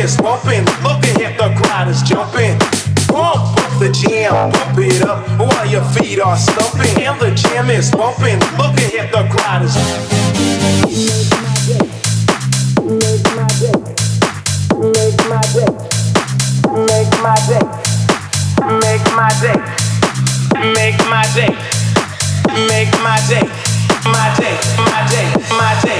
is bumping. Look ahead, the crowd is jumping. Pump up the jam, pump it up while your feet are stumping. And the jam is bumping. Look ahead, the crowd is. Make my day. Make my day. Make my day. Make my day. Make my day. Make my day. My day. My day. My day.